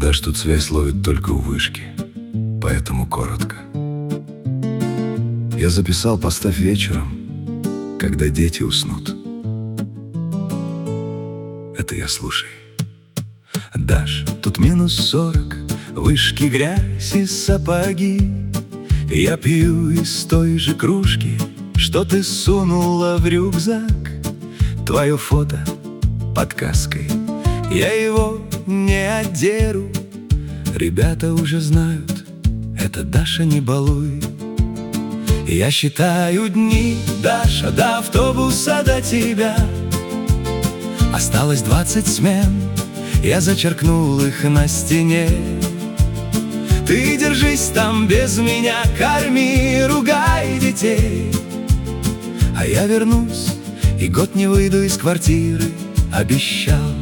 Даш, тут связь ловит только у вышки, поэтому коротко. Я записал, поставь вечером, когда дети уснут. Это я, слушай. Даш, тут -40, вышки, грязь и сапоги. Я пью из той же кружки, что ты сунула в рюкзак. Твое фото под каской, я его не одеру. Ребята уже знают, это Даша, не балуй. Я считаю дни, Даша, до автобуса до тебя. Осталось 20 смен, я зачеркнул их на стене. Ты держись там без меня, корми, ругай детей. А я вернусь и год не выйду из квартиры, обещал.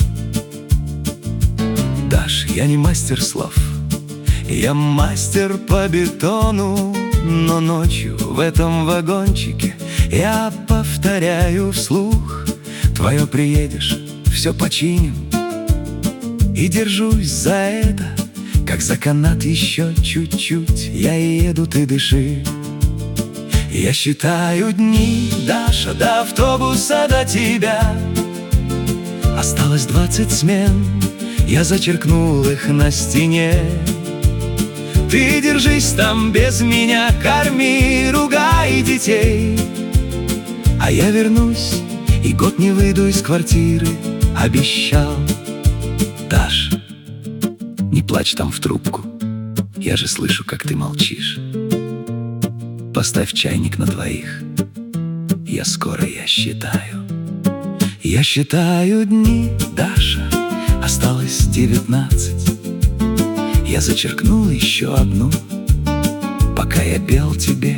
Даш, я не мастер слов, я мастер по бетону. Но ночью в этом вагончике я повторяю вслух: твое приедешь, все починим. И держусь за это, как за канат, еще чуть-чуть. Я еду, ты дыши. Я считаю дни, Даша, до автобуса до тебя. Осталось 20 смен, я зачеркнул их на стене. Ты держись там без меня, корми, ругай детей. А я вернусь и год не выйду из квартиры, обещал. Даш, не плачь там в трубку, я же слышу, как ты молчишь. Поставь чайник на двоих, я скоро, я считаю. Я считаю дни, Даша, осталось 19. Я зачеркнул еще одну, пока я пел тебе.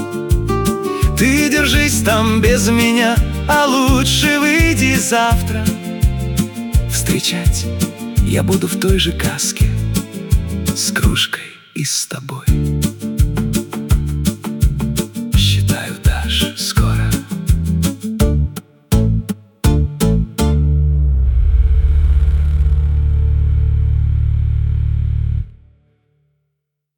Ты держись там без меня, а лучше выйди завтра. Встречать я буду в той же каске, с кружкой и с тобой.